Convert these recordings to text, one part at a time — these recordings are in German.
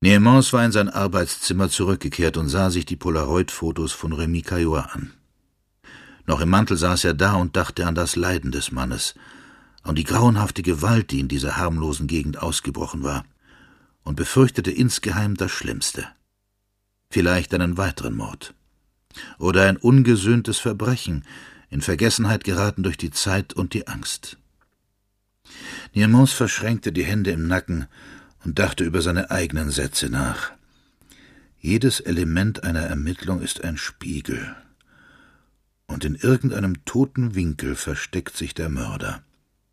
Niemans war in sein Arbeitszimmer zurückgekehrt und sah sich die Polaroid-Fotos von Rémy Caillois an. Noch im Mantel saß er da und dachte an das Leiden des Mannes, an die grauenhafte Gewalt, die in dieser harmlosen Gegend ausgebrochen war, und befürchtete insgeheim das Schlimmste. Vielleicht einen weiteren Mord. Oder ein ungesühntes Verbrechen, in Vergessenheit geraten durch die Zeit und die Angst. Niemans verschränkte die Hände im Nacken und dachte über seine eigenen Sätze nach. Jedes Element einer Ermittlung ist ein Spiegel, und in irgendeinem toten Winkel versteckt sich der Mörder.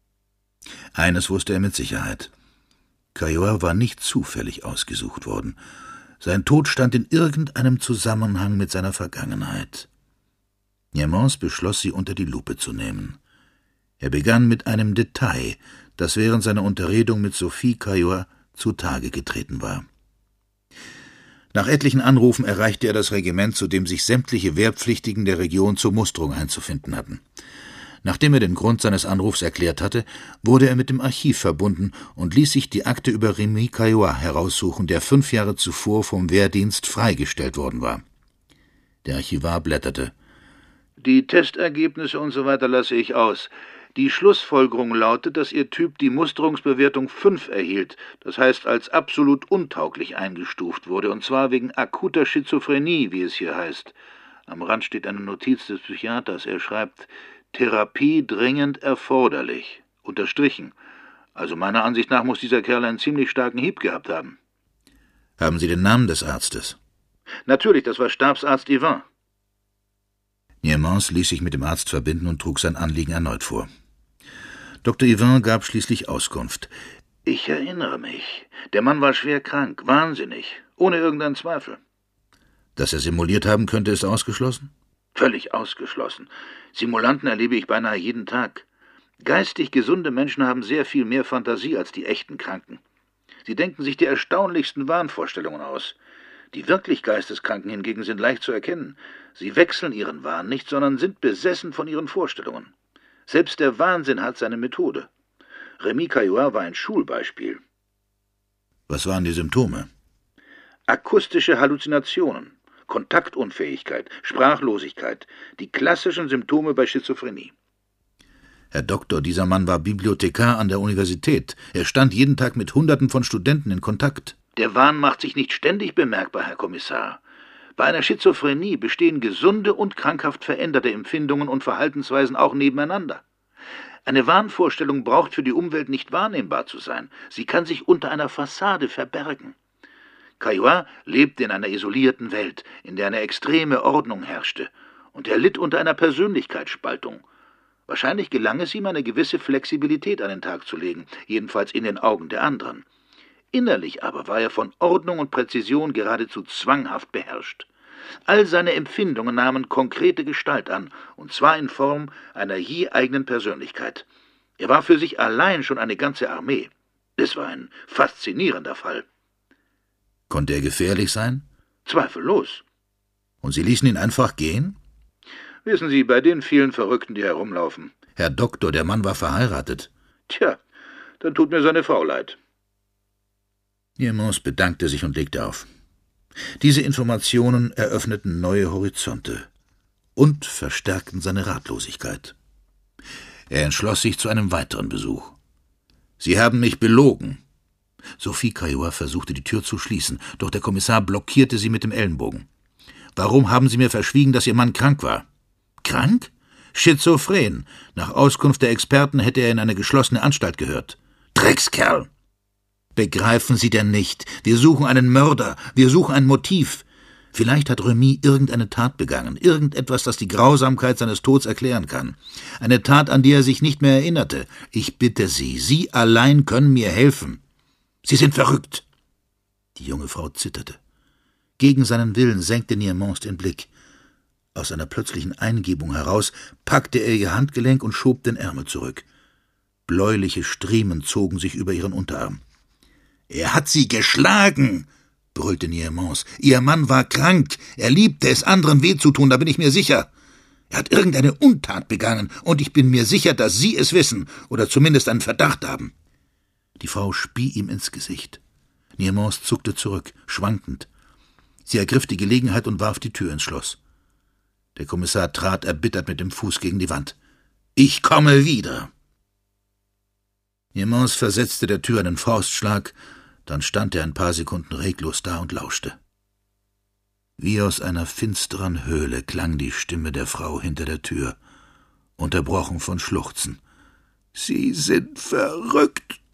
Eines wusste er mit Sicherheit. Caillois war nicht zufällig ausgesucht worden. Sein Tod stand in irgendeinem Zusammenhang mit seiner Vergangenheit. Niemans beschloss, sie unter die Lupe zu nehmen. Er begann mit einem Detail, das während seiner Unterredung mit Sophie Caillois zutage getreten war. Nach etlichen Anrufen erreichte er das Regiment, zu dem sich sämtliche Wehrpflichtigen der Region zur Musterung einzufinden hatten. Nachdem er den Grund seines Anrufs erklärt hatte, wurde er mit dem Archiv verbunden und ließ sich die Akte über Rémy Caillois heraussuchen, der 5 Jahre zuvor vom Wehrdienst freigestellt worden war. Der Archivar blätterte. »Die Testergebnisse und so weiter lasse ich aus. Die Schlussfolgerung lautet, dass Ihr Typ die Musterungsbewertung 5 erhielt, das heißt als absolut untauglich eingestuft wurde, und zwar wegen akuter Schizophrenie, wie es hier heißt. Am Rand steht eine Notiz des Psychiaters. Er schreibt, Therapie dringend erforderlich. Unterstrichen. Also meiner Ansicht nach muss dieser Kerl einen ziemlich starken Hieb gehabt haben.« »Haben Sie den Namen des Arztes?« »Natürlich, das war Stabsarzt Yvain.« Niemans ließ sich mit dem Arzt verbinden und trug sein Anliegen erneut vor. Dr. Yvain gab schließlich Auskunft. »Ich erinnere mich. Der Mann war schwer krank, wahnsinnig, ohne irgendeinen Zweifel.« »Dass er simuliert haben könnte, ist ausgeschlossen?« »Völlig ausgeschlossen. Simulanten erlebe ich beinahe jeden Tag. Geistig gesunde Menschen haben sehr viel mehr Fantasie als die echten Kranken. Sie denken sich die erstaunlichsten Wahnvorstellungen aus. Die wirklich Geisteskranken hingegen sind leicht zu erkennen. Sie wechseln ihren Wahn nicht, sondern sind besessen von ihren Vorstellungen. Selbst der Wahnsinn hat seine Methode. Rémy Caillois war ein Schulbeispiel.« »Was waren die Symptome?« »Akustische Halluzinationen, Kontaktunfähigkeit, Sprachlosigkeit, die klassischen Symptome bei Schizophrenie.« »Herr Doktor, dieser Mann war Bibliothekar an der Universität. Er stand jeden Tag mit Hunderten von Studenten in Kontakt.« »Der Wahn macht sich nicht ständig bemerkbar, Herr Kommissar. Bei einer Schizophrenie bestehen gesunde und krankhaft veränderte Empfindungen und Verhaltensweisen auch nebeneinander. Eine Wahnvorstellung braucht für die Umwelt nicht wahrnehmbar zu sein. Sie kann sich unter einer Fassade verbergen. Caillois lebte in einer isolierten Welt, in der eine extreme Ordnung herrschte, und er litt unter einer Persönlichkeitsspaltung. Wahrscheinlich gelang es ihm, eine gewisse Flexibilität an den Tag zu legen, jedenfalls in den Augen der anderen. Innerlich aber war er von Ordnung und Präzision geradezu zwanghaft beherrscht. All seine Empfindungen nahmen konkrete Gestalt an, und zwar in Form einer je eigenen Persönlichkeit. Er war für sich allein schon eine ganze Armee. Es war ein faszinierender Fall.« »Konnte er gefährlich sein?« »Zweifellos.« »Und Sie ließen ihn einfach gehen?« »Wissen Sie, bei den vielen Verrückten, die herumlaufen.« »Herr Doktor, der Mann war verheiratet.« »Tja, dann tut mir seine Frau leid.« Niemans bedankte sich und legte auf. Diese Informationen eröffneten neue Horizonte und verstärkten seine Ratlosigkeit. Er entschloss sich zu einem weiteren Besuch. »Sie haben mich belogen.« Sophie Caillois versuchte, die Tür zu schließen, doch der Kommissar blockierte sie mit dem Ellenbogen. »Warum haben Sie mir verschwiegen, dass Ihr Mann krank war?« »Krank? Schizophren. Nach Auskunft der Experten hätte er in eine geschlossene Anstalt gehört.« »Dreckskerl!« »Begreifen Sie denn nicht? Wir suchen einen Mörder, wir suchen ein Motiv. Vielleicht hat Rémy irgendeine Tat begangen, irgendetwas, das die Grausamkeit seines Todes erklären kann. Eine Tat, an die er sich nicht mehr erinnerte. Ich bitte Sie, Sie allein können mir helfen. Sie sind verrückt.« Die junge Frau zitterte. Gegen seinen Willen senkte Niemans den Blick. Aus einer plötzlichen Eingebung heraus packte er ihr Handgelenk und schob den Ärmel zurück. Bläuliche Striemen zogen sich über ihren Unterarm. »Er hat Sie geschlagen«, brüllte Niemans. »Ihr Mann war krank. Er liebte es, anderen weh zu tun, da bin ich mir sicher. Er hat irgendeine Untat begangen, und ich bin mir sicher, dass Sie es wissen oder zumindest einen Verdacht haben.« Die Frau spie ihm ins Gesicht. Niemans zuckte zurück, schwankend. Sie ergriff die Gelegenheit und warf die Tür ins Schloss. Der Kommissar trat erbittert mit dem Fuß gegen die Wand. »Ich komme wieder!« Niemans versetzte der Tür einen Faustschlag, dann stand er ein paar Sekunden reglos da und lauschte. Wie aus einer finsteren Höhle klang die Stimme der Frau hinter der Tür, unterbrochen von Schluchzen. »Sie sind verrückt!«